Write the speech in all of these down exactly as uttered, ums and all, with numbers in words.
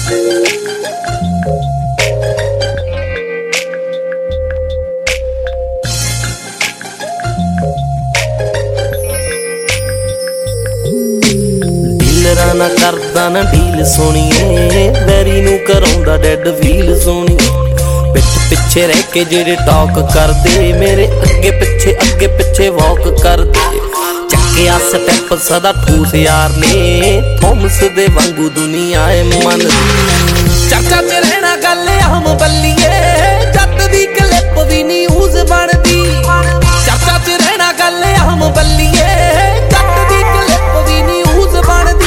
ना करदा ना डील सोनिए वैरी नू कराउंदा डेड फील सोनी पिछ पिछे रह के जेड़े टॉक करदे मेरे अगे पिछे अगे पिछे वॉक करदे चक्किया स्टैप सदा ठूस यार ने थॉमस दे वांगू दुनिया ए मन चर्चा च रहना गल हम बल्लिए जट दी क्लिप भी न्यूज़ बनदी चर्चा च रहना गल हम बल्लिए जट दी क्लिप भी न्यूज़ बनदी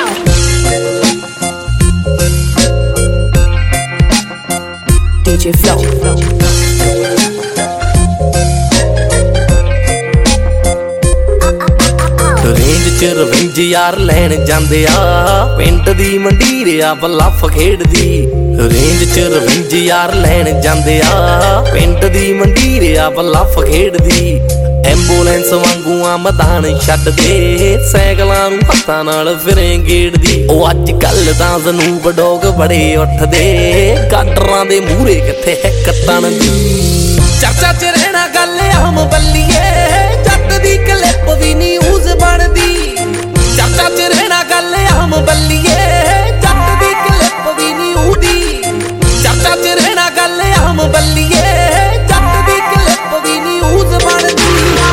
D J Flow रेंज च रविंज यार लैन जांदे आ पिंड दी मंडीर आ बलफ खेड़दी रेंज च रविंज यार लैन जांदे आ पिंड दी मंडीर आ बलफ खेड़दी एंबूलेंस वांगू आ मैदान छड्ड दे सैकलां नूं हत्थां नाल फिरें गेड़दी ओ अज कल तां ज़नूब डोग बड़े उठदे गाडरां दे मूहरे किथे हिक तणदी चर्चा च रहना गल हम बल्लिए जट दी क्लिप भी न्यूज़ बनदी चर्चा च रहना गल हम बल्लिए जट दी क्लिप भी न्यूज़ चर्चा च रहना गल हम बल्लिए जट दी क्लिप भी न्यूज़ बनदी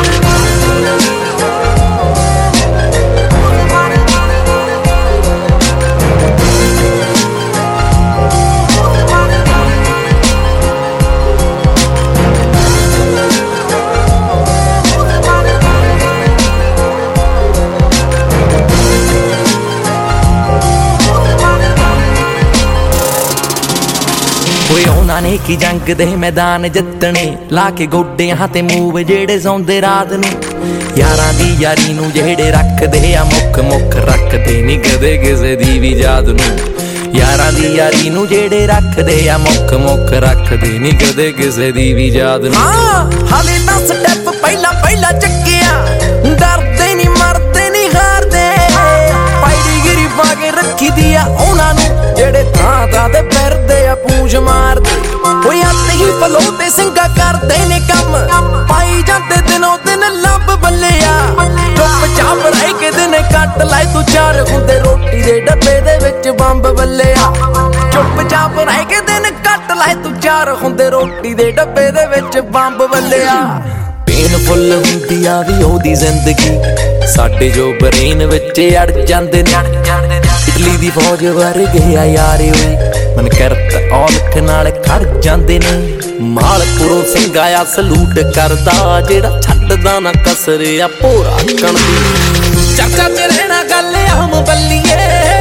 ने की जंग दे मैदान जितने ला के गोडियां ते मूव जेड़े सौंदे रात नूं यारां दी यारी नूं जेड़े रखदे आ मुख मुख रखदे नी कदे किसे दी भी याद नूं यारां दी यारी नूं जेड़े रखदे आ मुख मुख रखदे नी कदे किसे दी भी याद नूं हाले तां स्टैप पहला पहला चक्किया डरदे नी मरदे नी हारदे पाईडी गिरी पा के रखी दी आ उहनां नूं जेड़े थां थां ते फिरदे आ पूछ मारदे फलो ते सिंगा करदे ने कम पाई जाते दिनों दिन लब बल्लिया चुप चाप रह के दिन कट लाए तू चार हुंदे रोटी दे डब्बे दे विच बंब बल्लिया चुप चाप रह के दिन कट लाए तू चार हुंदे रोटी दे डब्बे दे विच बंब बल्लिया पेनफुल हुंदी आ वी ओदी जिंदगी साडे जो ब्रेन विच अड़ जांदे ने इटली दी फौज वर्गे आ यारे ओए मन करत औलख नाल खड़ जांदे ने मालपुरों सिंगाया सलूट करदा जेड़ा छड्डदा ना कसरे आ भोरा कणदी चर्चा च रहना गल हम बल्लिए